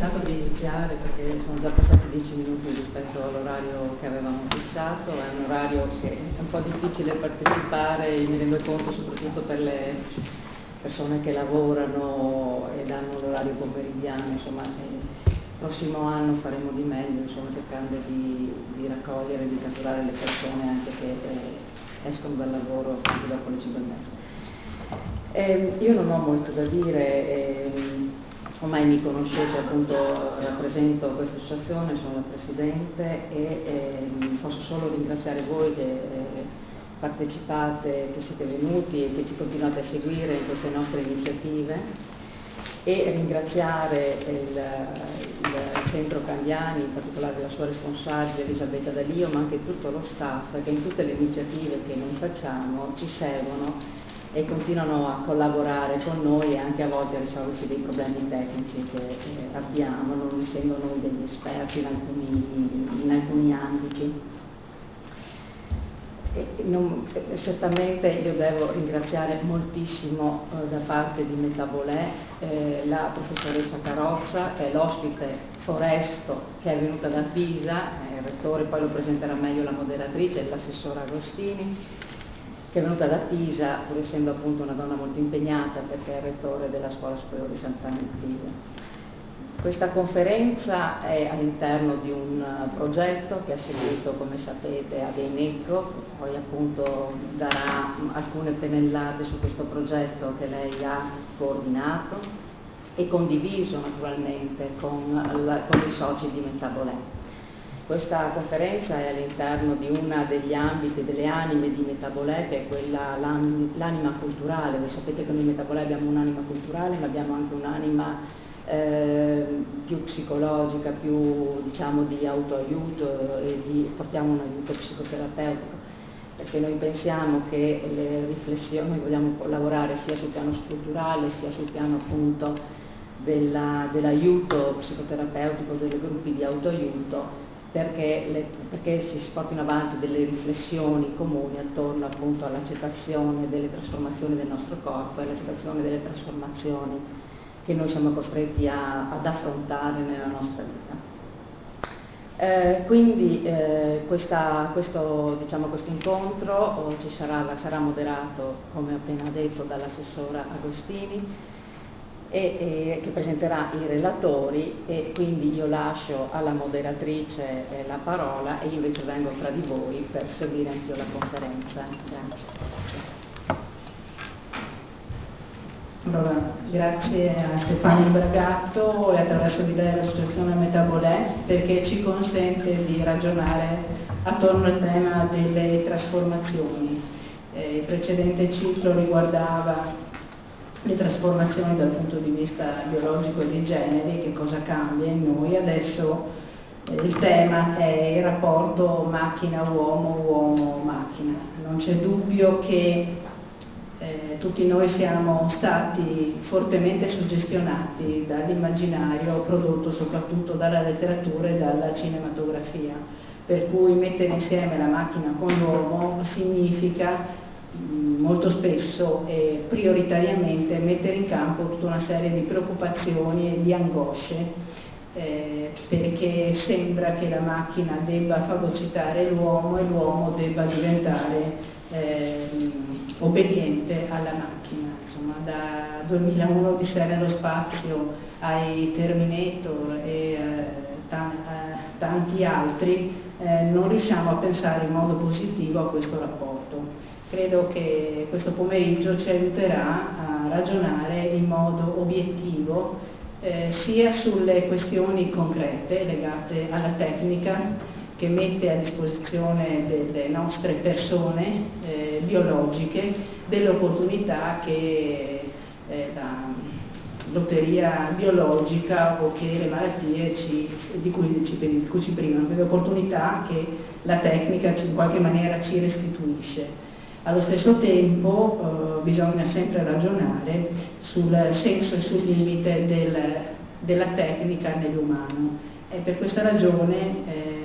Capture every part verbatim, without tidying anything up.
pensato di iniziare perché sono già passati dieci minuti rispetto all'orario che avevamo fissato, è un orario che è un po' difficile partecipare, mi rendo conto soprattutto per le persone che lavorano ed hanno l'orario pomeridiano, insomma il prossimo anno faremo di meglio, insomma, cercando di, di raccogliere, di catturare le persone anche che eh, escono dal lavoro anche dopo le cinque e mezza. Eh, io non ho molto da dire, eh, ormai mi conoscete, appunto rappresento questa associazione, sono la presidente e eh, posso solo ringraziare voi che eh, partecipate, che siete venuti e che ci continuate a seguire in queste nostre iniziative e ringraziare il, il Centro Candiani, in particolare la sua responsabile Elisabetta D'Alio, ma anche tutto lo staff che in tutte le iniziative che noi facciamo ci seguono e continuano a collaborare con noi e anche a volte a risolverci dei problemi tecnici che eh, abbiamo, non essendo noi degli esperti in alcuni, in alcuni ambiti. E non, certamente io devo ringraziare moltissimo eh, da parte di Metabolè eh, la professoressa Carrozza, che è l'ospite Foresto che è venuta da Pisa, eh, il rettore, poi lo presenterà meglio la moderatrice, l'assessora Agostini, che è venuta da Pisa, pur essendo appunto una donna molto impegnata perché è il rettore della Scuola Superiore di Sant'Anna di Pisa. Questa conferenza è all'interno di un progetto che ha seguito, come sapete, ad Eneco, poi appunto darà alcune pennellate su questo progetto che lei ha coordinato e condiviso naturalmente con, la, con i soci di Metabolè. Questa conferenza è all'interno di una degli ambiti, delle anime di Metabolè, che è quella, l'anima culturale. Voi sapete che noi in Metabolè abbiamo un'anima culturale, ma abbiamo anche un'anima eh, più psicologica, più diciamo di autoaiuto e di, portiamo un aiuto psicoterapeutico, perché noi pensiamo che le riflessioni, noi vogliamo lavorare sia sul piano strutturale sia sul piano appunto della, dell'aiuto psicoterapeutico, dei gruppi di autoaiuto, Perché, le, perché si portino avanti delle riflessioni comuni attorno appunto all'accettazione delle trasformazioni del nostro corpo e all'accettazione delle trasformazioni che noi siamo costretti a, ad affrontare nella nostra vita. Eh, quindi eh, questa, questo, diciamo, questo incontro oh, ci sarà, sarà moderato, come appena detto, dall'assessora Agostini, E, e che presenterà i relatori, e quindi io lascio alla moderatrice eh, la parola e io invece vengo tra di voi per seguire anch'io la conferenza. Grazie. Allora, grazie a Stefano Bragato e attraverso di lei l'associazione Metabolè, perché ci consente di ragionare attorno al tema delle trasformazioni. Eh, il precedente ciclo riguardava le trasformazioni dal punto di vista biologico e di generi, che cosa cambia in noi. Adesso eh, il tema è il rapporto macchina-uomo, uomo-macchina. Non c'è dubbio che eh, tutti noi siamo stati fortemente suggestionati dall'immaginario prodotto soprattutto dalla letteratura e dalla cinematografia, per cui mettere insieme la macchina con l'uomo significa molto spesso e prioritariamente mettere in campo tutta una serie di preoccupazioni e di angosce, eh, perché sembra che la macchina debba fagocitare l'uomo e l'uomo debba diventare eh, obbediente alla macchina. Insomma, da duemilauno Odissea nello spazio ai Terminator e eh, ta- eh, tanti altri eh, non riusciamo a pensare in modo positivo a questo rapporto. Credo che questo pomeriggio ci aiuterà a ragionare in modo obiettivo eh, sia sulle questioni concrete legate alla tecnica che mette a disposizione delle nostre persone eh, biologiche delle opportunità che eh, la lotteria biologica o che le malattie ci, di, cui ci, di cui ci privano, delle opportunità che la tecnica in qualche maniera ci restituisce. Allo stesso tempo eh, bisogna sempre ragionare sul senso e sul limite del, della tecnica nell'umano, e per questa ragione eh,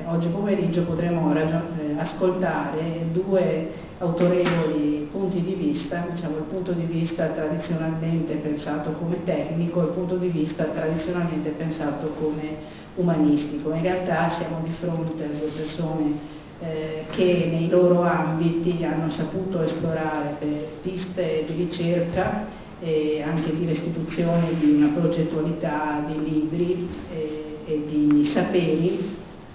oggi pomeriggio potremo eh, ascoltare due autorevoli punti di vista, diciamo il punto di vista tradizionalmente pensato come tecnico e il punto di vista tradizionalmente pensato come umanistico. In realtà siamo di fronte a due persone eh, che nei loro ambiti hanno saputo esplorare piste di ricerca e anche di restituzione di una progettualità di libri e, e di saperi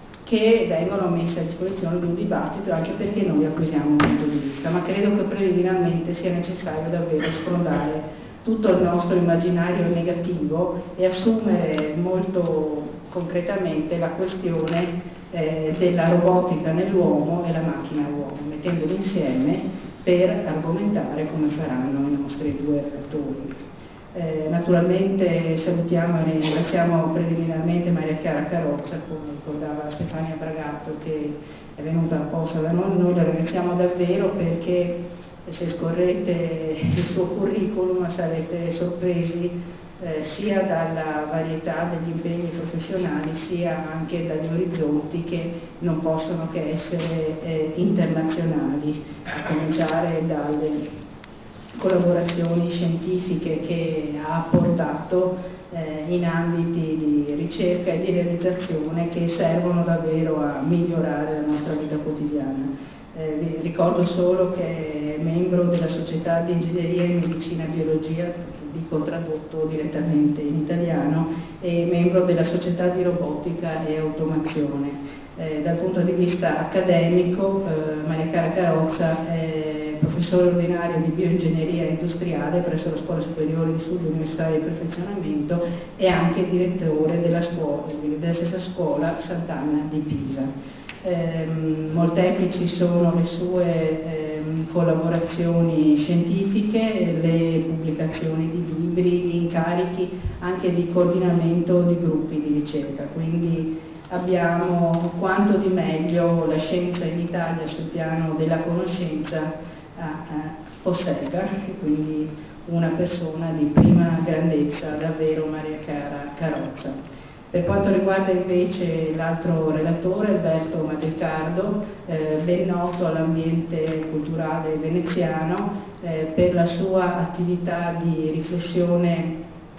che vengono messi a disposizione di un dibattito, anche perché noi acquisiamo un punto di vista, ma credo che preliminarmente sia necessario davvero sfrondare tutto il nostro immaginario negativo e assumere molto concretamente la questione eh, della robotica nell'uomo e la macchina uomo, mettendoli insieme per argomentare come faranno i nostri due relatori. Eh, naturalmente salutiamo e ringraziamo preliminarmente Maria Chiara Carrozza, come ricordava Stefania Bragato, che è venuta apposta da noi. Noi la ringraziamo davvero perché se scorrete il suo curriculum sarete sorpresi eh, sia dalla varietà degli impegni professionali sia anche dagli orizzonti che non possono che essere eh, internazionali, a cominciare dalle collaborazioni scientifiche che ha portato eh, in ambiti di ricerca e di realizzazione che servono davvero a migliorare la nostra vita quotidiana. Eh, vi ricordo solo che è membro della Società di Ingegneria in Medicina e Biologia, dico tradotto direttamente in italiano, e membro della Società di Robotica e Automazione. Eh, dal punto di vista accademico, eh, Maria Chiara Carrozza è professore ordinario di bioingegneria industriale presso la Scuola Superiore di Studi Universitari e Perfezionamento e anche direttore della, scuola, della stessa scuola Sant'Anna di Pisa. Eh, molteplici sono le sue eh, collaborazioni scientifiche, le pubblicazioni di libri, gli incarichi anche di coordinamento di gruppi di ricerca, quindi abbiamo quanto di meglio la scienza in Italia sul piano della conoscenza a, a possegga, e quindi una persona di prima grandezza, davvero Maria Chiara Carrozza. Per quanto riguarda invece l'altro relatore, Alberto Madricardo, eh, ben noto all'ambiente culturale veneziano eh, per la sua attività di riflessione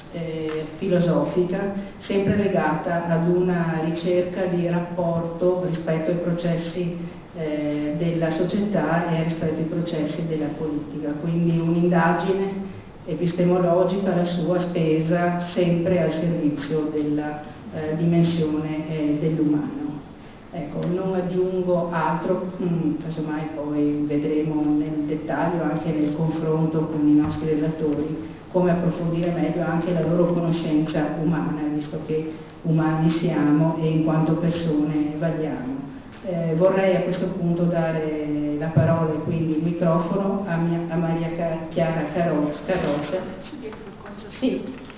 eh, filosofica, sempre legata ad una ricerca di rapporto rispetto ai processi eh, della società e rispetto ai processi della politica, quindi un'indagine epistemologica alla sua spesa, sempre al servizio della Eh, dimensione eh, dell'umano. Ecco, non aggiungo altro, mh, casomai poi vedremo nel dettaglio anche nel confronto con i nostri relatori come approfondire meglio anche la loro conoscenza umana, visto che umani siamo e in quanto persone valiamo. Eh, vorrei a questo punto dare la parola e quindi il microfono a, mia, a Maria Chiara Carrozza. Sì.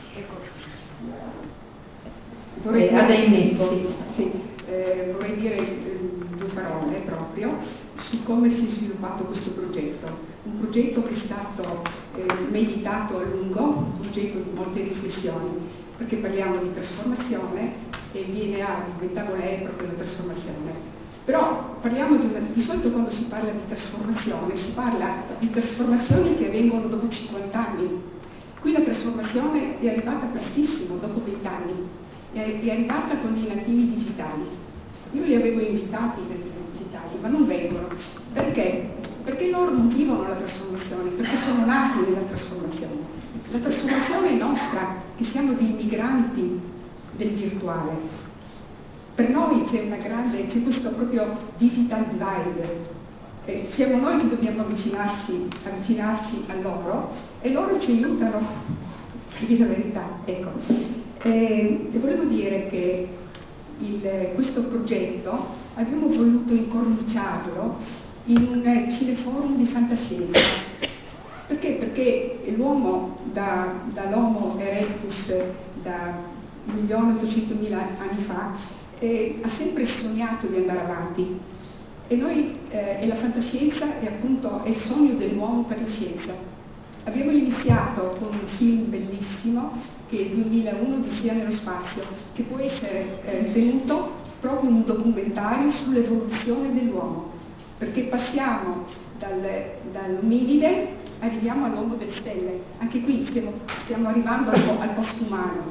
Vorrei eh, dire, sì. Sì, eh, vorrei dire eh, due parole proprio su come si è sviluppato questo progetto. Un progetto che è stato eh, meditato a lungo, un progetto di molte riflessioni, perché parliamo di trasformazione e viene a Metabolè proprio la trasformazione. Però parliamo di, una, di solito quando si parla di trasformazione, si parla di trasformazioni che avvengono dopo cinquanta anni. Qui la trasformazione è arrivata prestissimo, dopo venti anni. È arrivata con i nativi digitali. Io li avevo invitati i nativi digitali, ma non vengono. Perché? Perché loro non vivono la trasformazione, perché sono nati nella trasformazione. La trasformazione è nostra, che siamo dei migranti del virtuale. Per noi c'è una grande, c'è questo proprio digital divide. Eh, siamo noi che dobbiamo avvicinarsi, avvicinarci a loro e loro ci aiutano, per dire la verità. Ecco. E volevo dire che il, questo progetto abbiamo voluto incorniciarlo in un cineforum di fantascienza. Perché? Perché l'uomo, da, dall'Homo erectus, da un milione e ottocentomila anni fa, eh, ha sempre sognato di andare avanti. E noi, eh, e la fantascienza è appunto è il sogno dell'uomo per la scienza. Abbiamo iniziato con un film bellissimo che è il duemilauno Odissea nello spazio, che può essere eh, ritenuto proprio un documentario sull'evoluzione dell'uomo, perché passiamo dal, dall'ominide, arriviamo all'uomo delle stelle, anche qui stiamo, stiamo arrivando al, al postumano.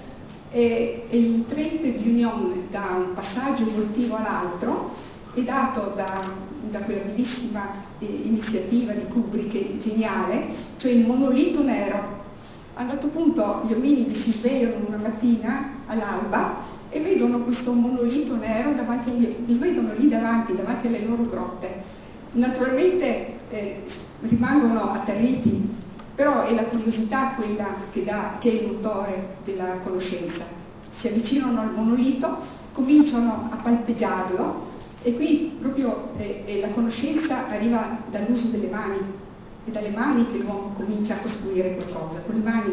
E, e il trait d'union da un passaggio evolutivo all'altro è dato da, da quella bellissima eh, iniziativa di Kubrick, che è geniale, cioè il monolito nero. A un dato punto gli ominidi si svegliano una mattina all'alba e vedono questo monolito nero davanti, agli, li vedono lì davanti, davanti alle loro grotte. Naturalmente eh, rimangono atterriti, però è la curiosità quella che, dà, che è il motore della conoscenza. Si avvicinano al monolito, cominciano a palpeggiarlo e qui proprio eh, eh, la conoscenza arriva dall'uso delle mani. È dalle mani che l'uomo comincia a costruire qualcosa, con le mani.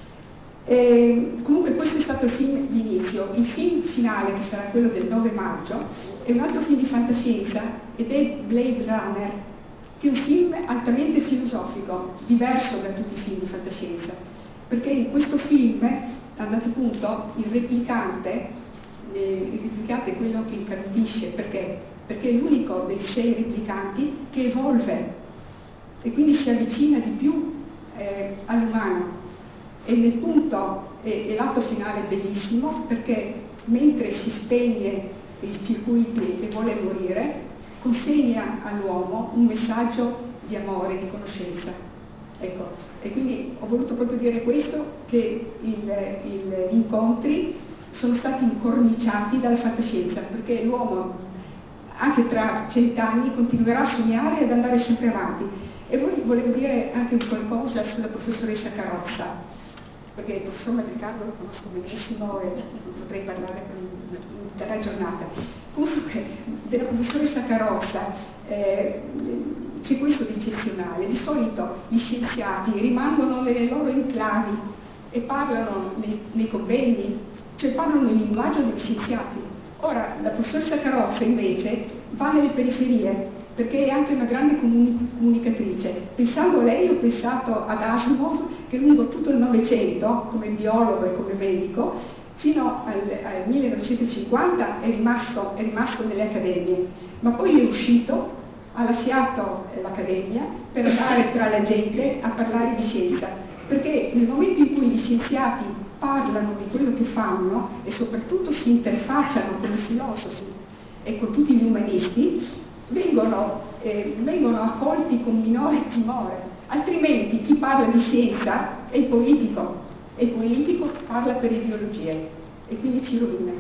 E comunque questo è stato il film di inizio. Il film finale, che sarà quello del nove maggio, è un altro film di fantascienza ed è Blade Runner, che è un film altamente filosofico, diverso da tutti i film di fantascienza, perché in questo film, a un dato punto, il replicante, eh, il replicante è quello che incantisce, perché? Perché è l'unico dei sei replicanti che evolve e quindi si avvicina di più eh, all'umano. E nel punto, e, e l'atto finale è bellissimo, perché mentre si spegne i circuiti e vuole morire, consegna all'uomo un messaggio di amore, di conoscenza. Ecco, e quindi ho voluto proprio dire questo, che il, il, gli incontri sono stati incorniciati dalla fantascienza, perché l'uomo anche tra cent'anni continuerà a sognare e ad andare sempre avanti. E poi volevo dire anche qualcosa sulla professoressa Carrozza, perché il professor Madricardo lo conosco benissimo e potrei parlare per un'intera giornata. Comunque, della professoressa Carrozza eh, c'è questo di eccezionale. Di solito gli scienziati rimangono nelle loro enclavi e parlano nei, nei convegni, cioè parlano nel linguaggio degli scienziati. Ora, la professoressa Carrozza invece va nelle periferie, perché è anche una grande comuni- comunicatrice. Pensando a lei ho pensato ad Asimov, che lungo tutto il Novecento, come biologo e come medico, fino al, al millenovecentocinquanta è rimasto, è rimasto nelle accademie, ma poi è uscito, ha lasciato l'accademia per andare tra la gente a parlare di scienza, perché nel momento in cui gli scienziati parlano di quello che fanno e soprattutto si interfacciano con i filosofi e con tutti gli umanisti, vengono, eh, vengono accolti con minore timore, altrimenti chi parla di scienza è il politico e il politico parla per ideologie e quindi ci rovina.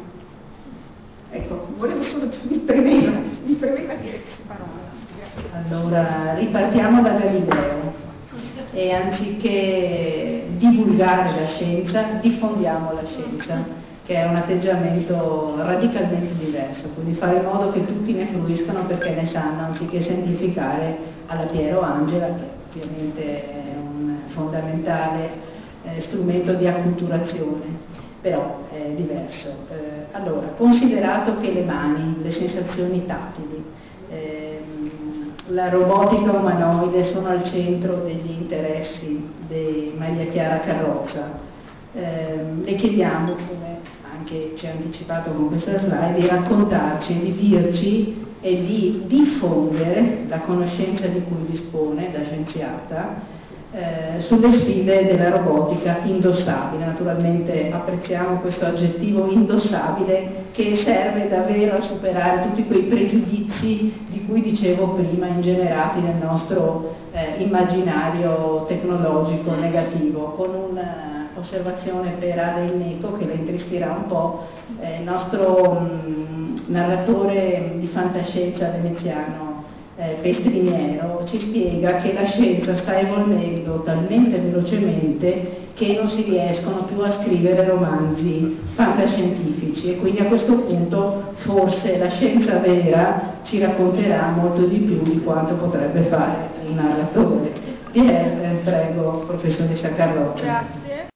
Ecco, volevo solo, mi premeva, mi premeva dire queste parole. Grazie. Allora, ripartiamo da Galileo e anziché divulgare la scienza, diffondiamo la scienza, che è un atteggiamento radicalmente diverso, quindi fare in modo che tutti ne fruiscano perché ne sanno, anziché semplificare alla Piero Angela, che ovviamente è un fondamentale eh, strumento di acculturazione, però è diverso. Eh, allora, considerato che le mani, le sensazioni tattili, eh, la robotica umanoide sono al centro degli interessi di Maria Chiara Carrozza, eh, le chiediamo, come anche ci ha anticipato con questa slide, di raccontarci, di dirci e di diffondere la conoscenza di cui dispone da scienziata eh, sulle sfide della robotica indossabile. Naturalmente apprezziamo questo aggettivo indossabile, che serve davvero a superare tutti quei pregiudizi di cui dicevo prima, ingenerati nel nostro eh, immaginario tecnologico negativo, con un osservazione per Ada Inneco che la intristirà un po'. Eh, il nostro mh, narratore di fantascienza veneziano eh, Pestriniero ci spiega che la scienza sta evolvendo talmente velocemente che non si riescono più a scrivere romanzi fantascientifici, e quindi a questo punto forse la scienza vera ci racconterà molto di più di quanto potrebbe fare il narratore. Pierre, prego, professoressa Carrozza. Grazie.